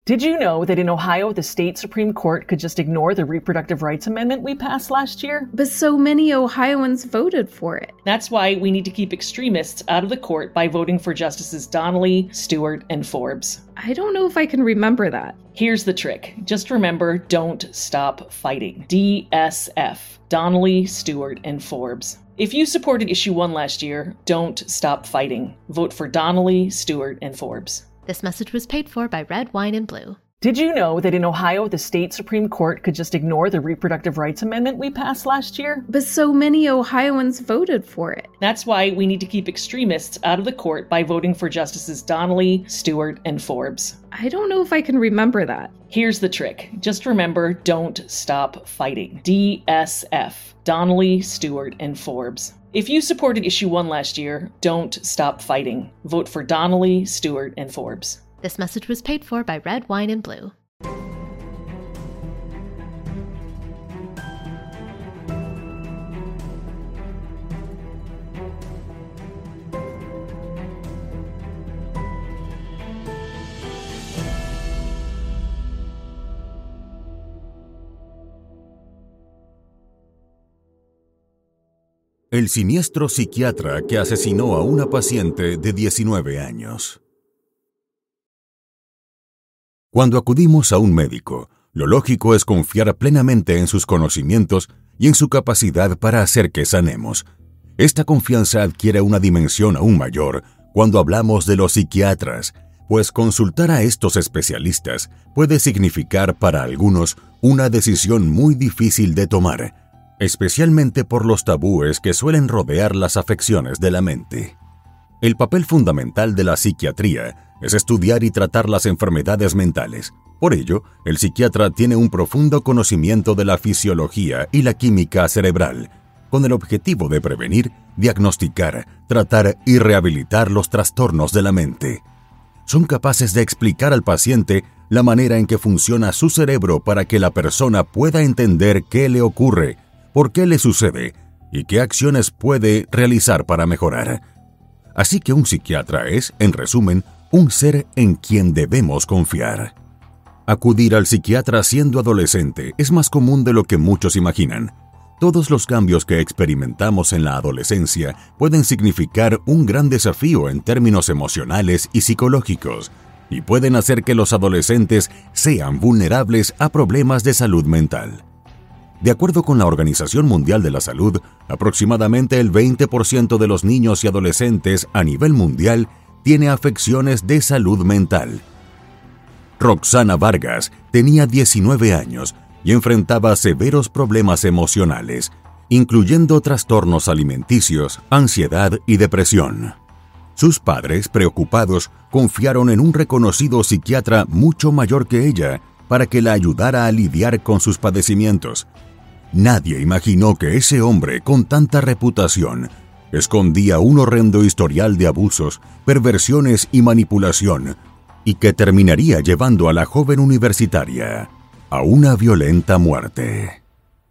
Did you know that in Ohio, the state Supreme Court could just ignore the reproductive rights amendment we passed last year? But so many Ohioans voted for it. That's why we need to keep extremists out of the court by voting for Justices Donnelly, Stewart, and Forbes. I don't know if I can remember that. Here's the trick. Just remember, don't stop fighting. DSF. Donnelly, Stewart, and Forbes. If you supported Issue 1 last year, don't stop fighting. Vote for Donnelly, Stewart, and Forbes. This message was paid for by Red Wine and Blue. Did you know that in Ohio, the state Supreme Court could just ignore the reproductive rights amendment we passed last year? But so many Ohioans voted for it. That's why we need to keep extremists out of the court by voting for Justices Donnelly, Stewart, and Forbes. I don't know if I can remember that. Here's the trick. Just remember, don't stop fighting. DSF. Donnelly, Stewart, and Forbes. If you supported Issue 1 last year, don't stop fighting. Vote for Donnelly, Stewart, and Forbes. This message was paid for by Red Wine and Blue. El siniestro psiquiatra que asesinó a una paciente de 19 años. Cuando acudimos a un médico, lo lógico es confiar plenamente en sus conocimientos y en su capacidad para hacer que sanemos. Esta confianza adquiere una dimensión aún mayor cuando hablamos de los psiquiatras, pues consultar a estos especialistas puede significar para algunos una decisión muy difícil de tomar, especialmente por los tabúes que suelen rodear las afecciones de la mente. El papel fundamental de la psiquiatría es estudiar y tratar las enfermedades mentales. Por ello, el psiquiatra tiene un profundo conocimiento de la fisiología y la química cerebral, con el objetivo de prevenir, diagnosticar, tratar y rehabilitar los trastornos de la mente. Son capaces de explicar al paciente la manera en que funciona su cerebro para que la persona pueda entender qué le ocurre, por qué le sucede y qué acciones puede realizar para mejorar. Así que un psiquiatra es, en resumen, un ser en quien debemos confiar. Acudir al psiquiatra siendo adolescente es más común de lo que muchos imaginan. Todos los cambios que experimentamos en la adolescencia pueden significar un gran desafío en términos emocionales y psicológicos, y pueden hacer que los adolescentes sean vulnerables a problemas de salud mental. De acuerdo con la Organización Mundial de la Salud, aproximadamente el 20% de los niños y adolescentes a nivel mundial tiene afecciones de salud mental. Roxana Vargas tenía 19 años y enfrentaba severos problemas emocionales, incluyendo trastornos alimenticios, ansiedad y depresión. Sus padres, preocupados, confiaron en un reconocido psiquiatra mucho mayor que ella para que la ayudara a lidiar con sus padecimientos. Nadie imaginó que ese hombre con tanta reputación escondía un horrendo historial de abusos, perversiones y manipulación, y que terminaría llevando a la joven universitaria a una violenta muerte.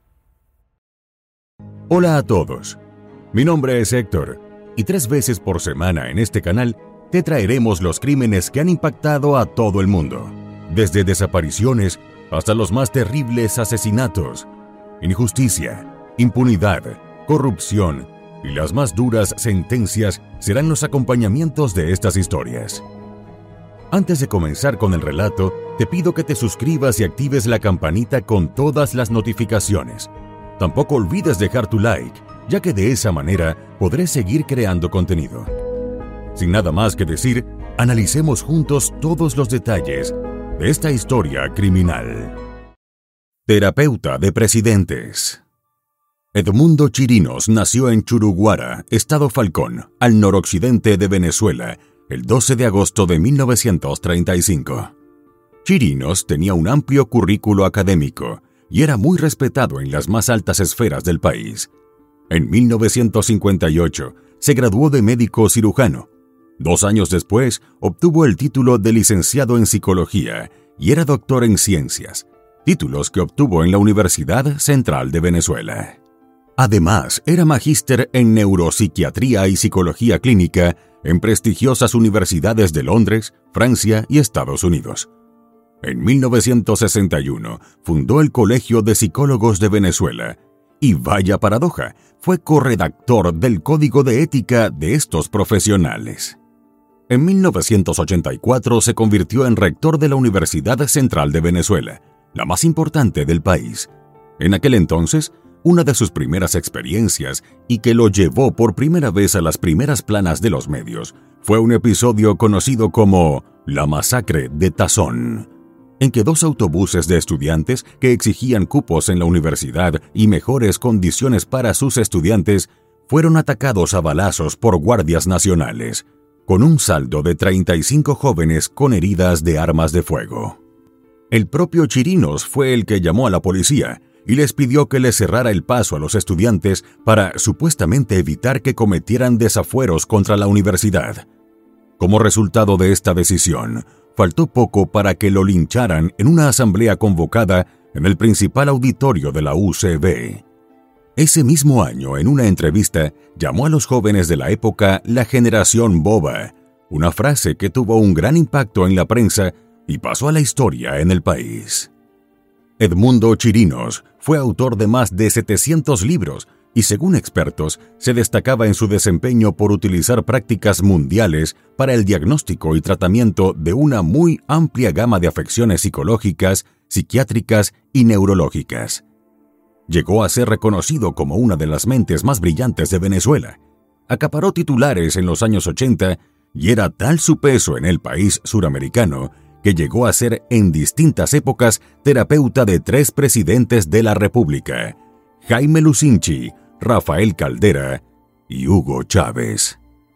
Hola a todos, mi nombre es Héctor, y 3 veces por semana en este canal te traeremos los crímenes que han impactado a todo el mundo, desde desapariciones hasta los más terribles asesinatos. Injusticia, impunidad, corrupción y las más duras sentencias serán los acompañamientos de estas historias. Antes de comenzar con el relato, te pido que te suscribas y actives la campanita con todas las notificaciones. Tampoco olvides dejar tu like, ya que de esa manera podré seguir creando contenido. Sin nada más que decir, analicemos juntos todos los detalles de esta historia criminal. Terapeuta de presidentes. Edmundo Chirinos nació en Churuguara, Estado Falcón, al noroccidente de Venezuela, el 12 de agosto de 1935. Chirinos tenía un amplio currículo académico y era muy respetado en las más altas esferas del país. En 1958 se graduó de médico cirujano. 2 años después obtuvo el título de licenciado en psicología y era doctor en ciencias, títulos que obtuvo en la Universidad Central de Venezuela. Además, era magíster en neuropsiquiatría y psicología clínica en prestigiosas universidades de Londres, Francia y Estados Unidos. En 1961 fundó el Colegio de Psicólogos de Venezuela y, vaya paradoja, fue corredactor del Código de Ética de estos profesionales. En 1984 se convirtió en rector de la Universidad Central de Venezuela, la más importante del país. En aquel entonces, una de sus primeras experiencias y que lo llevó por primera vez a las primeras planas de los medios fue un episodio conocido como la Masacre de Tazón, en que 2 autobuses de estudiantes que exigían cupos en la universidad y mejores condiciones para sus estudiantes fueron atacados a balazos por guardias nacionales, con un saldo de 35 jóvenes con heridas de armas de fuego. El propio Chirinos fue el que llamó a la policía y les pidió que les cerrara el paso a los estudiantes para supuestamente evitar que cometieran desafueros contra la universidad. Como resultado de esta decisión, faltó poco para que lo lincharan en una asamblea convocada en el principal auditorio de la UCB. Ese mismo año, en una entrevista, llamó a los jóvenes de la época la generación boba, una frase que tuvo un gran impacto en la prensa y pasó a la historia en el país. Edmundo Chirinos fue autor de más de 700 libros y, según expertos, se destacaba en su desempeño por utilizar prácticas mundiales para el diagnóstico y tratamiento de una muy amplia gama de afecciones psicológicas, psiquiátricas y neurológicas. Llegó a ser reconocido como una de las mentes más brillantes de Venezuela. Acaparó titulares en los años 80 y era tal su peso en el país suramericano que llegó a ser en distintas épocas terapeuta de 3 presidentes de la República: Jaime Lucinchi, Rafael Caldera y Hugo Chávez.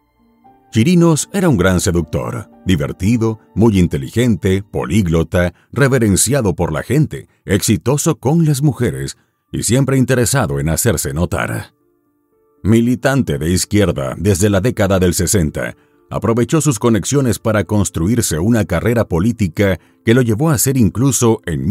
Chirinos era un gran seductor, divertido, muy inteligente, políglota, reverenciado por la gente, exitoso con las mujeres y siempre interesado en hacerse notar. Militante de izquierda desde la década del 60, aprovechó sus conexiones para construirse una carrera política que lo llevó a ser incluso en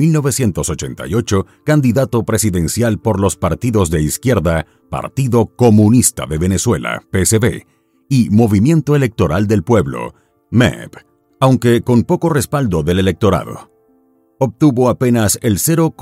1988 candidato presidencial por los partidos de izquierda Partido Comunista de Venezuela, PSV, y Movimiento Electoral del Pueblo, MEP, aunque con poco respaldo del electorado. Obtuvo apenas el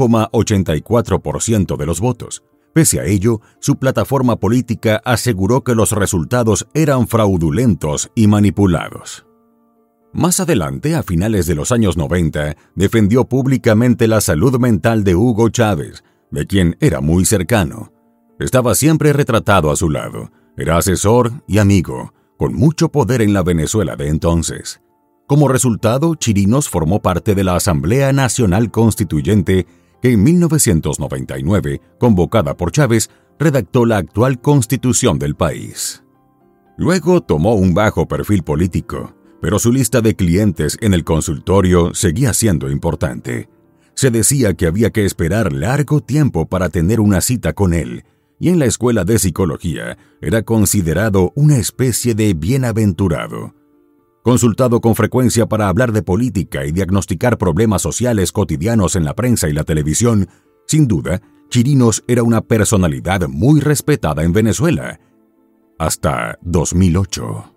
0,84% de los votos. Pese a ello, su plataforma política aseguró que los resultados eran fraudulentos y manipulados. Más adelante, a finales de los años 90, defendió públicamente la salud mental de Hugo Chávez, de quien era muy cercano. Estaba siempre retratado a su lado, era asesor y amigo, con mucho poder en la Venezuela de entonces. Como resultado, Chirinos formó parte de la Asamblea Nacional Constituyente que en 1999, convocada por Chávez, redactó la actual constitución del país. Luego tomó un bajo perfil político, pero su lista de clientes en el consultorio seguía siendo importante. Se decía que había que esperar largo tiempo para tener una cita con él, y en la escuela de psicología era considerado una especie de bienaventurado. Consultado con frecuencia para hablar de política y diagnosticar problemas sociales cotidianos en la prensa y la televisión, sin duda, Chirinos era una personalidad muy respetada en Venezuela. Hasta 2008.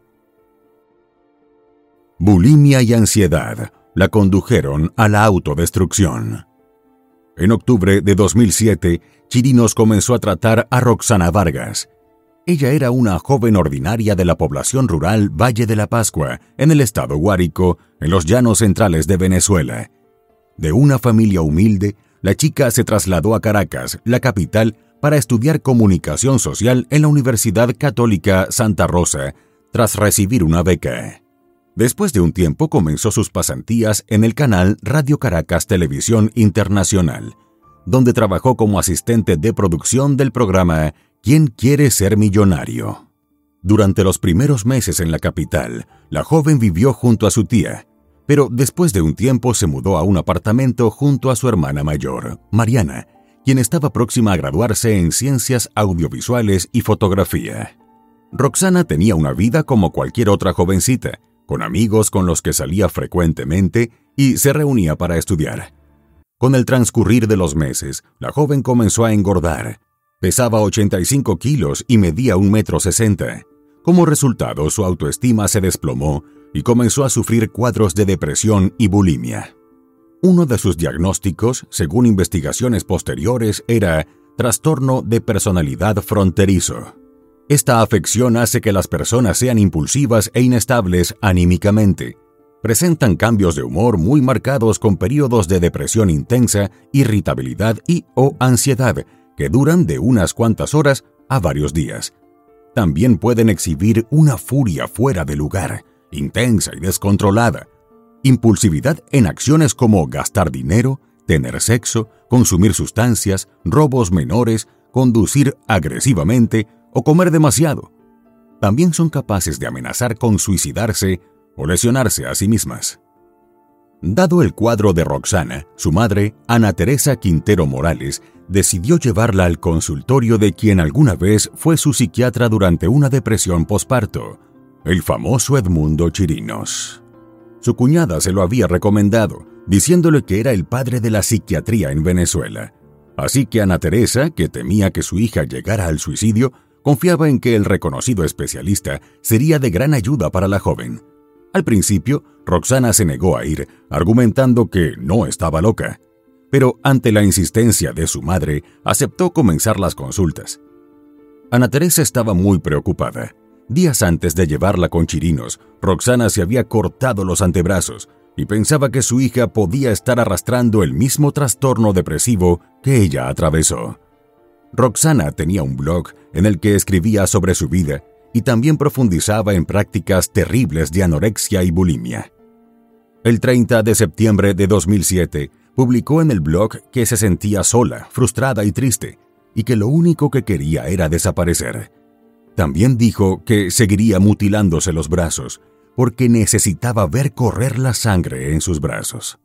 Bulimia y ansiedad la condujeron a la autodestrucción. En octubre de 2007, Chirinos comenzó a tratar a Roxana Vargas. Ella era una joven ordinaria de la población rural Valle de la Pascua, en el estado Guárico, en los llanos centrales de Venezuela. De una familia humilde, la chica se trasladó a Caracas, la capital, para estudiar comunicación social en la Universidad Católica Santa Rosa, tras recibir una beca. Después de un tiempo comenzó sus pasantías en el canal Radio Caracas Televisión Internacional, donde trabajó como asistente de producción del programa ¿Quién quiere ser millonario? Durante los primeros meses en la capital, la joven vivió junto a su tía, pero después de un tiempo se mudó a un apartamento junto a su hermana mayor, Mariana, quien estaba próxima a graduarse en Ciencias Audiovisuales y Fotografía. Roxana tenía una vida como cualquier otra jovencita, con amigos con los que salía frecuentemente y se reunía para estudiar. Con el transcurrir de los meses, la joven comenzó a engordar. Pesaba 85 kilos y medía 1,60 m. Como resultado, su autoestima se desplomó y comenzó a sufrir cuadros de depresión y bulimia. Uno de sus diagnósticos, según investigaciones posteriores, era trastorno de personalidad fronterizo. Esta afección hace que las personas sean impulsivas e inestables anímicamente. Presentan cambios de humor muy marcados con periodos de depresión intensa, irritabilidad o ansiedad que duran de unas cuantas horas a varios días. También pueden exhibir una furia fuera de lugar, intensa y descontrolada. Impulsividad en acciones como gastar dinero, tener sexo, consumir sustancias, robos menores, conducir agresivamente o comer demasiado. También son capaces de amenazar con suicidarse o lesionarse a sí mismas. Dado el cuadro de Roxana, su madre, Ana Teresa Quintero Morales, decidió llevarla al consultorio de quien alguna vez fue su psiquiatra durante una depresión posparto, el famoso Edmundo Chirinos. Su cuñada se lo había recomendado, diciéndole que era el padre de la psiquiatría en Venezuela. Así que Ana Teresa, que temía que su hija llegara al suicidio, confiaba en que el reconocido especialista sería de gran ayuda para la joven. Al principio, Roxana se negó a ir, argumentando que no estaba loca. Pero ante la insistencia de su madre, aceptó comenzar las consultas. Ana Teresa estaba muy preocupada. Días antes de llevarla con Chirinos, Roxana se había cortado los antebrazos y pensaba que su hija podía estar arrastrando el mismo trastorno depresivo que ella atravesó. Roxana tenía un blog en el que escribía sobre su vida y también profundizaba en prácticas terribles de anorexia y bulimia. El 30 de septiembre de 2007, publicó en el blog que se sentía sola, frustrada y triste, y que lo único que quería era desaparecer. También dijo que seguiría mutilándose los brazos, porque necesitaba ver correr la sangre en sus brazos.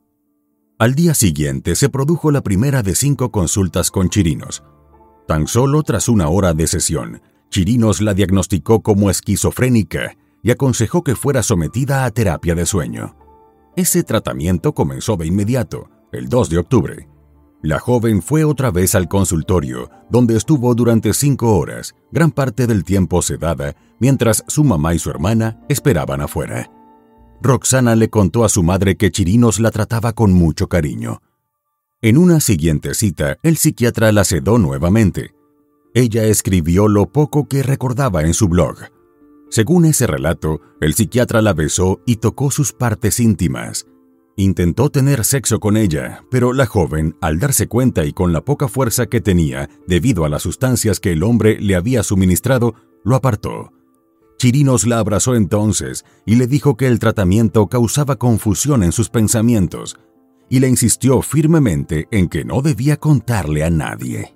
Al día siguiente se produjo la primera de 5 consultas con Chirinos. Tan solo tras una hora de sesión, Chirinos la diagnosticó como esquizofrénica y aconsejó que fuera sometida a terapia de sueño. Ese tratamiento comenzó de inmediato, el 2 de octubre. La joven fue otra vez al consultorio, donde estuvo durante 5 horas, gran parte del tiempo sedada, mientras su mamá y su hermana esperaban afuera. Roxana le contó a su madre que Chirinos la trataba con mucho cariño. En una siguiente cita, el psiquiatra la sedó nuevamente. Ella escribió lo poco que recordaba en su blog. Según ese relato, el psiquiatra la besó y tocó sus partes íntimas. Intentó tener sexo con ella, pero la joven, al darse cuenta y con la poca fuerza que tenía debido a las sustancias que el hombre le había suministrado, lo apartó. Chirinos la abrazó entonces y le dijo que el tratamiento causaba confusión en sus pensamientos, y le insistió firmemente en que no debía contarle a nadie.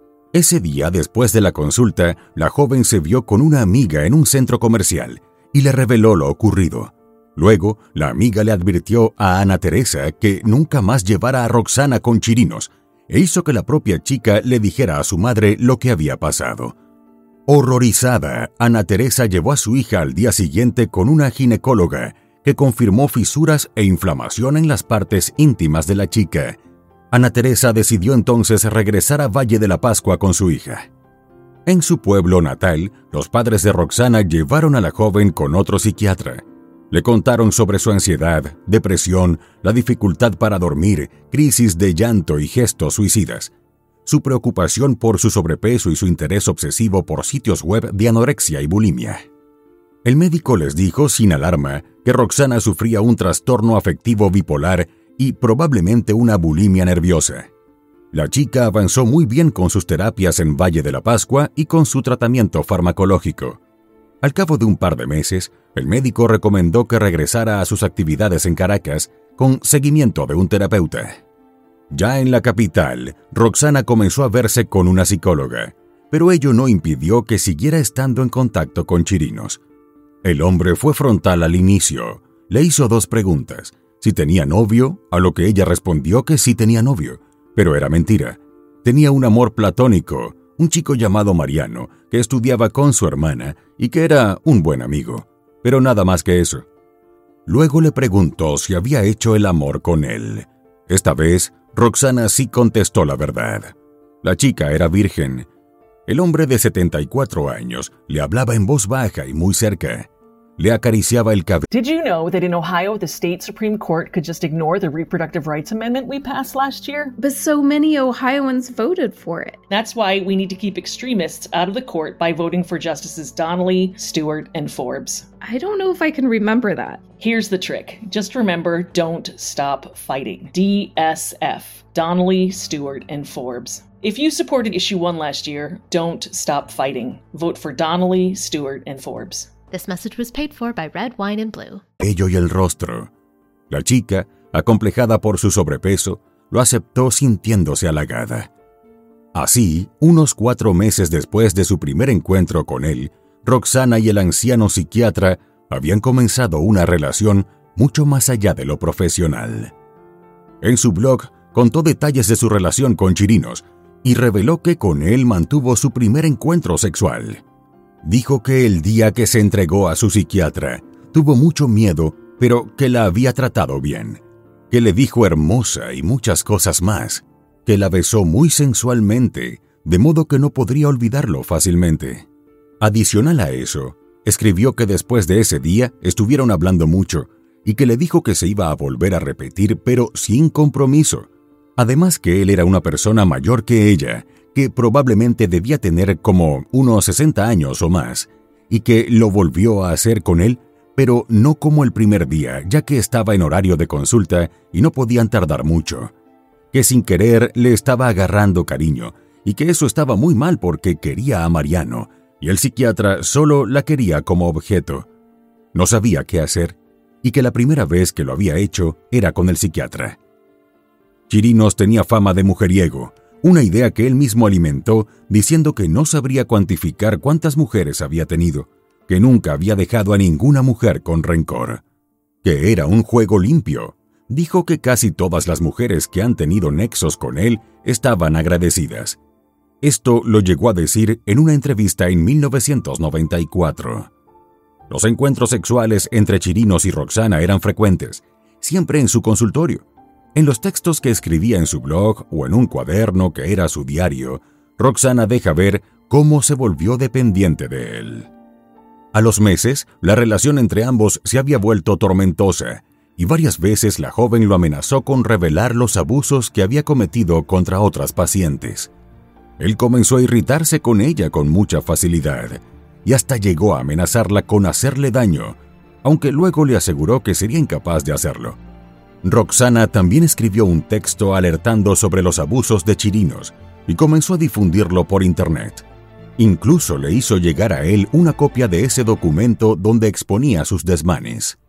Ese día, después de la consulta, la joven se vio con una amiga en un centro comercial y le reveló lo ocurrido. Luego, la amiga le advirtió a Ana Teresa que nunca más llevara a Roxana con Chirinos e hizo que la propia chica le dijera a su madre lo que había pasado. Horrorizada, Ana Teresa llevó a su hija al día siguiente con una ginecóloga que confirmó fisuras e inflamación en las partes íntimas de la chica. Ana Teresa decidió entonces regresar a Valle de la Pascua con su hija. En su pueblo natal, los padres de Roxana llevaron a la joven con otro psiquiatra. Le contaron sobre su ansiedad, depresión, la dificultad para dormir, crisis de llanto y gestos suicidas, su preocupación por su sobrepeso y su interés obsesivo por sitios web de anorexia y bulimia. El médico les dijo sin alarma que Roxana sufría un trastorno afectivo bipolar y probablemente una bulimia nerviosa. La chica avanzó muy bien con sus terapias en Valle de la Pascua y con su tratamiento farmacológico. Al cabo de un par de meses, el médico recomendó que regresara a sus actividades en Caracas con seguimiento de un terapeuta. Ya en la capital, Roxana comenzó a verse con una psicóloga, pero ello no impidió que siguiera estando en contacto con Chirinos. El hombre fue frontal al inicio. Le hizo 2 preguntas: si tenía novio, a lo que ella respondió que sí tenía novio, pero era mentira. Tenía un amor platónico, un chico llamado Mariano, que estudiaba con su hermana y que era un buen amigo, pero nada más que eso. Luego le preguntó si había hecho el amor con él. Esta vez, Roxana sí contestó la verdad. La chica era virgen. El hombre de 74 años le hablaba en voz baja y muy cerca. le acariciaba el cabello. Did you know that in Ohio, the state Supreme Court could just ignore the Reproductive Rights Amendment we passed last year? But so many Ohioans voted for it. That's why we need to keep extremists out of the court by voting for Justices Donnelly, Stewart, and Forbes. I don't know if I can remember that. Here's the trick. Just remember, don't stop fighting. DSF. Donnelly, Stewart, and Forbes. If you supported Issue 1 last year, don't stop fighting. Vote for Donnelly, Stewart, and Forbes. This message was paid for by Red Wine and Blue. Y el rostro. La chica, acomplejada por su sobrepeso, lo aceptó sintiéndose halagada. Así, unos 4 meses después de su primer encuentro con él, Roxana y el anciano psiquiatra habían comenzado una relación mucho más allá de lo profesional. En su blog contó detalles de su relación con Chirinos y reveló que con él mantuvo su primer encuentro sexual. Dijo que el día que se entregó a su psiquiatra tuvo mucho miedo, pero que la había tratado bien, que le dijo hermosa y muchas cosas más, que la besó muy sensualmente, de modo que no podría olvidarlo fácilmente. Adicional a eso, escribió que después de ese día estuvieron hablando mucho y que le dijo que se iba a volver a repetir, pero sin compromiso. Además que él era una persona mayor que ella, que probablemente debía tener como unos 60 años o más, y que lo volvió a hacer con él, pero no como el primer día, ya que estaba en horario de consulta y no podían tardar mucho. Que sin querer le estaba agarrando cariño, y que eso estaba muy mal porque quería a Mariano, y el psiquiatra solo la quería como objeto. No sabía qué hacer, y que la primera vez que lo había hecho era con el psiquiatra. Chirinos tenía fama de mujeriego, una idea que él mismo alimentó diciendo que no sabría cuantificar cuántas mujeres había tenido, que nunca había dejado a ninguna mujer con rencor, que era un juego limpio. Dijo que casi todas las mujeres que han tenido nexos con él estaban agradecidas. Esto lo llegó a decir en una entrevista en 1994. Los encuentros sexuales entre Chirinos y Roxana eran frecuentes, siempre en su consultorio. En los textos que escribía en su blog o en un cuaderno que era su diario, Roxana deja ver cómo se volvió dependiente de él. A los meses, la relación entre ambos se había vuelto tormentosa, y varias veces la joven lo amenazó con revelar los abusos que había cometido contra otras pacientes. Él comenzó a irritarse con ella con mucha facilidad, y hasta llegó a amenazarla con hacerle daño, aunque luego le aseguró que sería incapaz de hacerlo. Roxana también escribió un texto alertando sobre los abusos de Chirinos y comenzó a difundirlo por internet. Incluso le hizo llegar a él una copia de ese documento donde exponía sus desmanes.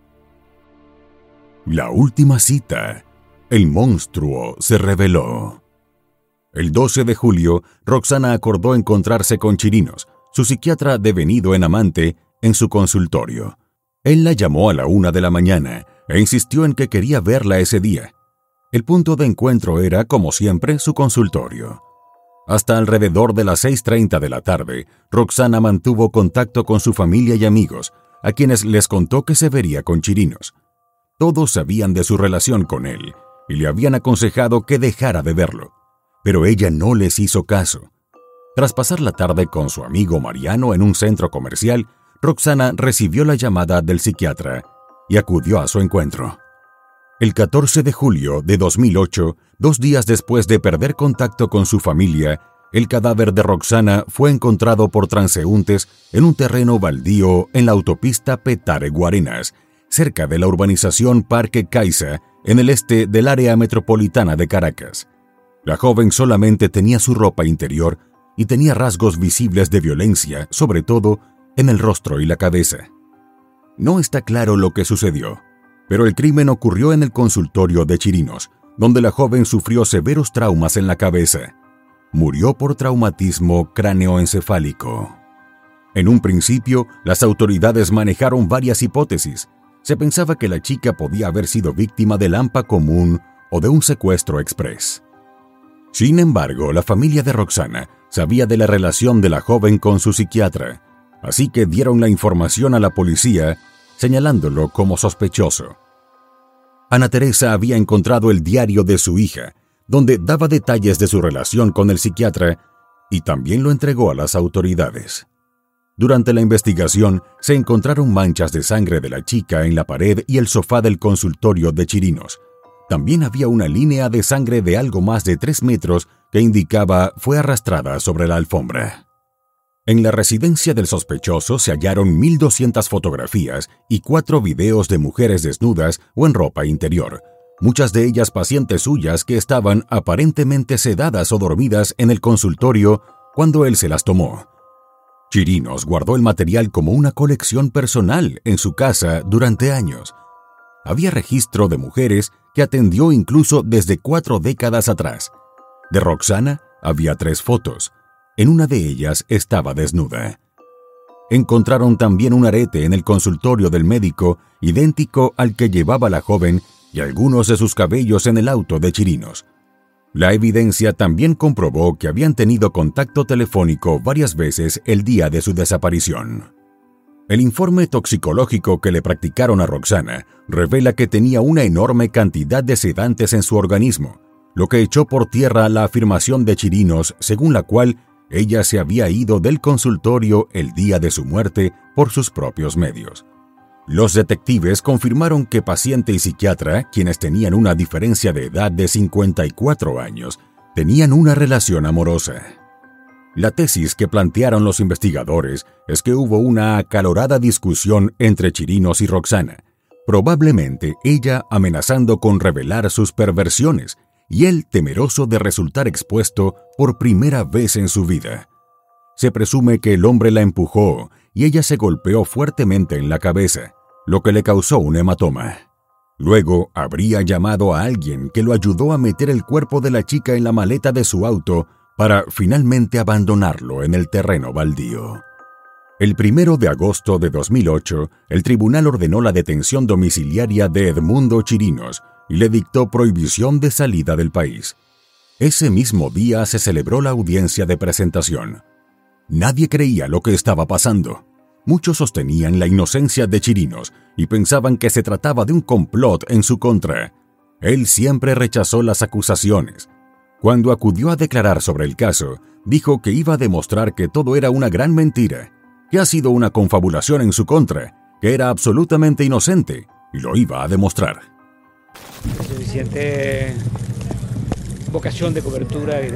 La última cita. El monstruo se reveló. El 12 de julio, Roxana acordó encontrarse con Chirinos, su psiquiatra devenido en amante, en su consultorio. Él la llamó a la 1 de la mañana e insistió en que quería verla ese día. El punto de encuentro era, como siempre, su consultorio. Hasta alrededor de las 6:30 de la tarde, Roxana mantuvo contacto con su familia y amigos, a quienes les contó que se vería con Chirinos. Todos sabían de su relación con él y le habían aconsejado que dejara de verlo, pero ella no les hizo caso. Tras pasar la tarde con su amigo Mariano en un centro comercial, Roxana recibió la llamada del psiquiatra y acudió a su encuentro. El 14 de julio de 2008, 2 días después de perder contacto con su familia, el cadáver de Roxana fue encontrado por transeúntes en un terreno baldío en la autopista Petare-Guarenas, cerca de la urbanización Parque Caiza, en el este del área metropolitana de Caracas. La joven solamente tenía su ropa interior y tenía rasgos visibles de violencia, sobre todo en el rostro y la cabeza. No está claro lo que sucedió, pero el crimen ocurrió en el consultorio de Chirinos, donde la joven sufrió severos traumas en la cabeza. Murió por traumatismo cráneoencefálico. En un principio, las autoridades manejaron varias hipótesis. Se pensaba que la chica podía haber sido víctima del AMPA común o de un secuestro express. Sin embargo, la familia de Roxana sabía de la relación de la joven con su psiquiatra, así que dieron la información a la policía, señalándolo como sospechoso. Ana Teresa había encontrado el diario de su hija, donde daba detalles de su relación con el psiquiatra, y también lo entregó a las autoridades. Durante la investigación, se encontraron manchas de sangre de la chica en la pared y el sofá del consultorio de Chirinos. También había una línea de sangre de algo más de 3 metros que indicaba fue arrastrada sobre la alfombra. En la residencia del sospechoso se hallaron 1.200 fotografías y 4 videos de mujeres desnudas o en ropa interior, muchas de ellas pacientes suyas que estaban aparentemente sedadas o dormidas en el consultorio cuando él se las tomó. Chirinos guardó el material como una colección personal en su casa durante años. Había registro de mujeres que atendió incluso desde 4 décadas atrás. De Roxana había 3 fotos. En una de ellas estaba desnuda. Encontraron también un arete en el consultorio del médico, idéntico al que llevaba la joven, y algunos de sus cabellos en el auto de Chirinos. La evidencia también comprobó que habían tenido contacto telefónico varias veces el día de su desaparición. El informe toxicológico que le practicaron a Roxana revela que tenía una enorme cantidad de sedantes en su organismo, lo que echó por tierra la afirmación de Chirinos según la cual ella se había ido del consultorio el día de su muerte por sus propios medios. Los detectives confirmaron que paciente y psiquiatra, quienes tenían una diferencia de edad de 54 años, tenían una relación amorosa. La tesis que plantearon los investigadores es que hubo una acalorada discusión entre Chirinos y Roxana, probablemente ella amenazando con revelar sus perversiones y él temeroso de resultar expuesto por primera vez en su vida. Se presume que el hombre la empujó y ella se golpeó fuertemente en la cabeza, lo que le causó un hematoma. Luego habría llamado a alguien que lo ayudó a meter el cuerpo de la chica en la maleta de su auto para finalmente abandonarlo en el terreno baldío. El 1 de agosto de 2008, el tribunal ordenó la detención domiciliaria de Edmundo Chirinos y le dictó prohibición de salida del país. Ese mismo día se celebró la audiencia de presentación. Nadie creía lo que estaba pasando. Muchos sostenían la inocencia de Chirinos y pensaban que se trataba de un complot en su contra. Él siempre rechazó las acusaciones. Cuando acudió a declarar sobre el caso, dijo que iba a demostrar que todo era una gran mentira, que ha sido una confabulación en su contra, que era absolutamente inocente, y lo iba a demostrar. Suficiente vocación de cobertura y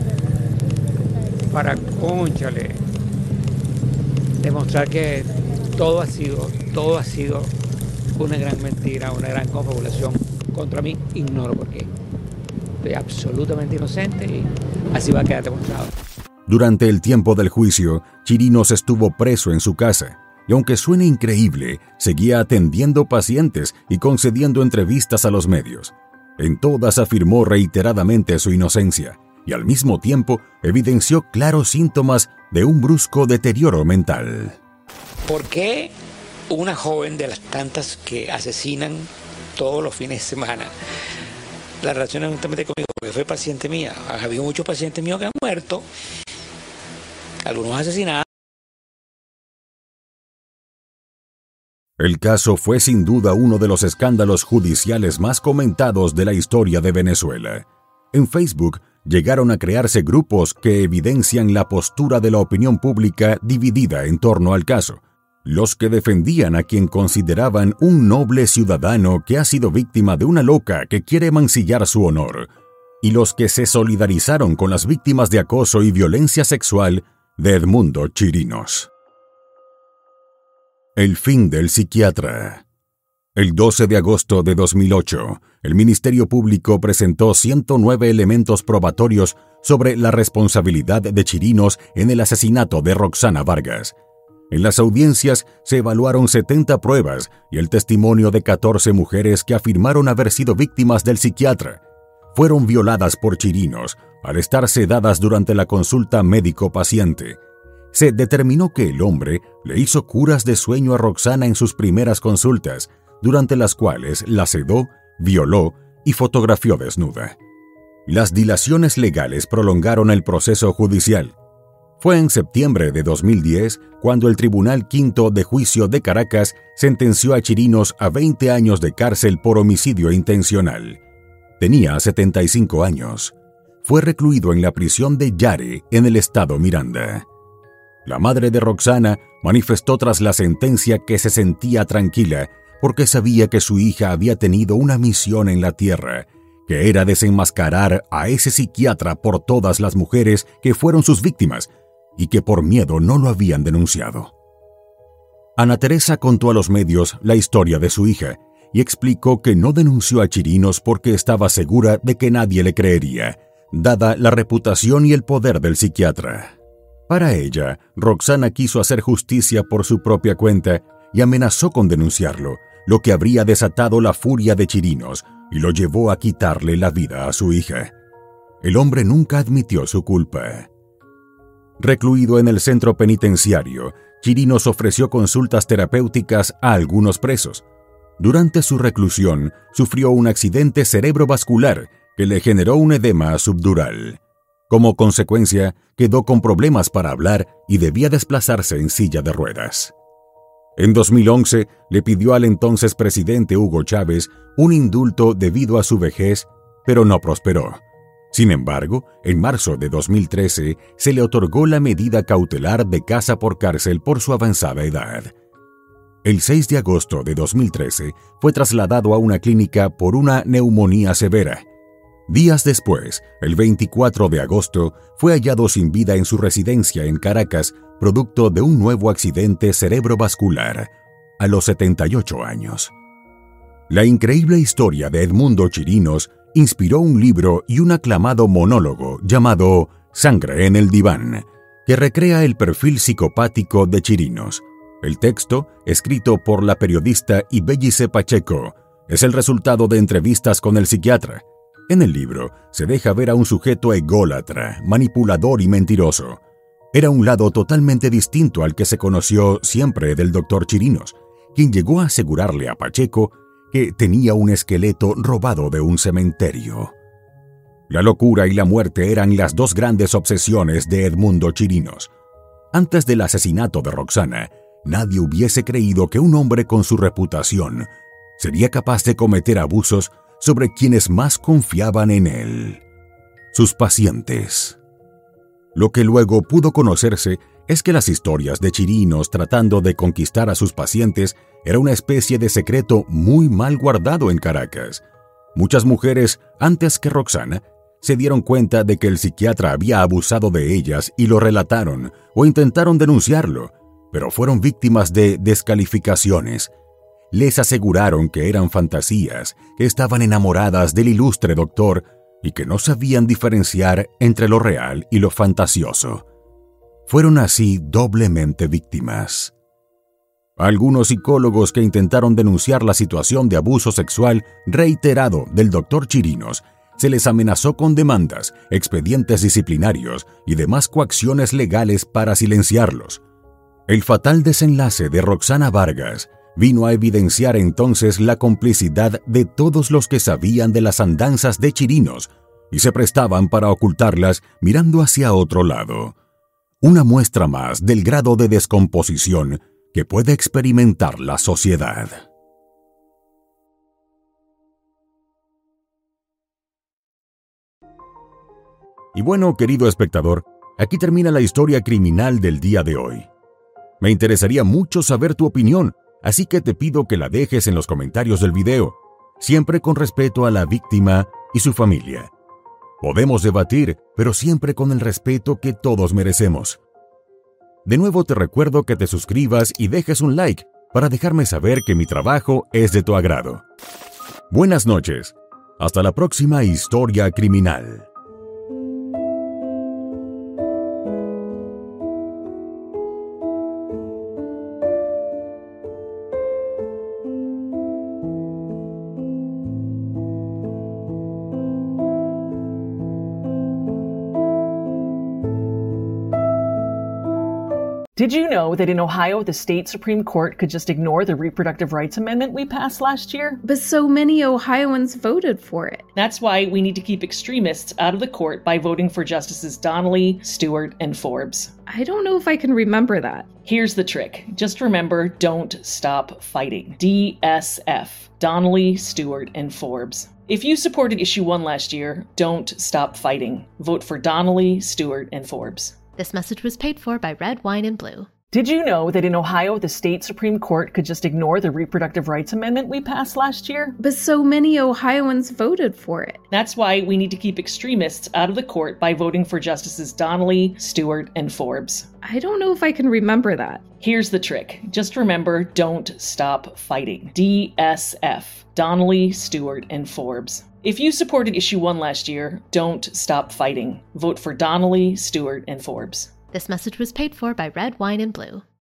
para, cónchale, demostrar que todo ha sido una gran mentira, una gran confabulación contra mí. Ignoro por qué. Estoy absolutamente inocente y así va a quedar demostrado. Durante el tiempo del juicio, Chirinos estuvo preso en su casa y aunque suene increíble, seguía atendiendo pacientes y concediendo entrevistas a los medios. En todas afirmó reiteradamente su inocencia y al mismo tiempo evidenció claros síntomas de un brusco deterioro mental. ¿Por qué una joven de las tantas que asesinan todos los fines de semana la relaciona justamente conmigo? Porque fue paciente mía. Ha habido muchos pacientes míos que han muerto, algunos asesinados. El caso fue sin duda uno de los escándalos judiciales más comentados de la historia de Venezuela. En Facebook llegaron a crearse grupos que evidencian la postura de la opinión pública dividida en torno al caso. Los que defendían a quien consideraban un noble ciudadano que ha sido víctima de una loca que quiere mancillar su honor, y los que se solidarizaron con las víctimas de acoso y violencia sexual de Edmundo Chirinos. El fin del psiquiatra. El 12 de agosto de 2008, el Ministerio Público presentó 109 elementos probatorios sobre la responsabilidad de Chirinos en el asesinato de Roxana Vargas. En las audiencias se evaluaron 70 pruebas y el testimonio de 14 mujeres que afirmaron haber sido víctimas del psiquiatra. Fueron violadas por Chirinos al estar sedadas durante la consulta médico-paciente. Se determinó que el hombre le hizo curas de sueño a Roxana en sus primeras consultas, durante las cuales la sedó, violó y fotografió desnuda. Las dilaciones legales prolongaron el proceso judicial. Fue en septiembre de 2010 cuando el Tribunal Quinto de Juicio de Caracas sentenció a Chirinos a 20 años de cárcel por homicidio intencional. Tenía 75 años. Fue recluido en la prisión de Yare, en el estado Miranda. La madre de Roxana manifestó tras la sentencia que se sentía tranquila porque sabía que su hija había tenido una misión en la tierra, que era desenmascarar a ese psiquiatra por todas las mujeres que fueron sus víctimas y que por miedo no lo habían denunciado. Ana Teresa contó a los medios la historia de su hija y explicó que no denunció a Chirinos porque estaba segura de que nadie le creería, dada la reputación y el poder del psiquiatra. Para ella, Roxana quiso hacer justicia por su propia cuenta y amenazó con denunciarlo, lo que habría desatado la furia de Chirinos y lo llevó a quitarle la vida a su hija. El hombre nunca admitió su culpa. Recluido en el centro penitenciario, Chirinos ofreció consultas terapéuticas a algunos presos. Durante su reclusión, sufrió un accidente cerebrovascular que le generó un edema subdural. Como consecuencia, quedó con problemas para hablar y debía desplazarse en silla de ruedas. En 2011, le pidió al entonces presidente Hugo Chávez un indulto debido a su vejez, pero no prosperó. Sin embargo, en marzo de 2013 se le otorgó la medida cautelar de casa por cárcel por su avanzada edad. El 6 de agosto de 2013 fue trasladado a una clínica por una neumonía severa. Días después, el 24 de agosto, fue hallado sin vida en su residencia en Caracas, producto de un nuevo accidente cerebrovascular, a los 78 años. La increíble historia de Edmundo Chirinos inspiró un libro y un aclamado monólogo llamado Sangre en el diván, que recrea el perfil psicopático de Chirinos. El texto, escrito por la periodista Ibellice Pacheco, es el resultado de entrevistas con el psiquiatra. En el libro se deja ver a un sujeto ególatra, manipulador y mentiroso. Era un lado totalmente distinto al que se conoció siempre del doctor Chirinos, quien llegó a asegurarle a Pacheco que tenía un esqueleto robado de un cementerio. La locura y la muerte eran las dos grandes obsesiones de Edmundo Chirinos. Antes del asesinato de Roxana, nadie hubiese creído que un hombre con su reputación sería capaz de cometer abusos sobre quienes más confiaban en él, sus pacientes. Lo que luego pudo conocerse es que las historias de Chirinos tratando de conquistar a sus pacientes era una especie de secreto muy mal guardado en Caracas. Muchas mujeres, antes que Roxana, se dieron cuenta de que el psiquiatra había abusado de ellas y lo relataron o intentaron denunciarlo, pero fueron víctimas de descalificaciones. Les aseguraron que eran fantasías, que estaban enamoradas del ilustre doctor y que no sabían diferenciar entre lo real y lo fantasioso. Fueron así doblemente víctimas. A algunos psicólogos que intentaron denunciar la situación de abuso sexual reiterado del doctor Chirinos se les amenazó con demandas, expedientes disciplinarios y demás coacciones legales para silenciarlos. El fatal desenlace de Roxana Vargas vino a evidenciar entonces la complicidad de todos los que sabían de las andanzas de Chirinos y se prestaban para ocultarlas mirando hacia otro lado. Una muestra más del grado de descomposición que puede experimentar la sociedad. Y bueno, querido espectador, aquí termina la historia criminal del día de hoy. Me interesaría mucho saber tu opinión, así que te pido que la dejes en los comentarios del video, siempre con respeto a la víctima y su familia. Podemos debatir, pero siempre con el respeto que todos merecemos. De nuevo te recuerdo que te suscribas y dejes un like para dejarme saber que mi trabajo es de tu agrado. Buenas noches. Hasta la próxima historia criminal. Did you know that in Ohio, the state Supreme Court could just ignore the Reproductive Rights Amendment we passed last year? But so many Ohioans voted for it. That's why we need to keep extremists out of the court by voting for Justices Donnelly, Stewart, and Forbes. I don't know if I can remember that. Here's the trick. Just remember, don't stop fighting. DSF. Donnelly, Stewart, and Forbes. If you supported Issue 1 last year, don't stop fighting. Vote for Donnelly, Stewart, and Forbes. This message was paid for by Red Wine and Blue. Did you know that in Ohio, the state Supreme Court could just ignore the reproductive rights amendment we passed last year? But so many Ohioans voted for it. That's why we need to keep extremists out of the court by voting for Justices Donnelly, Stewart, and Forbes. I don't know if I can remember that. Here's the trick. Just remember, don't stop fighting. DSF. Donnelly, Stewart, and Forbes. If you supported Issue 1 last year, don't stop fighting. Vote for Donnelly, Stewart, and Forbes. This message was paid for by Red Wine and Blue.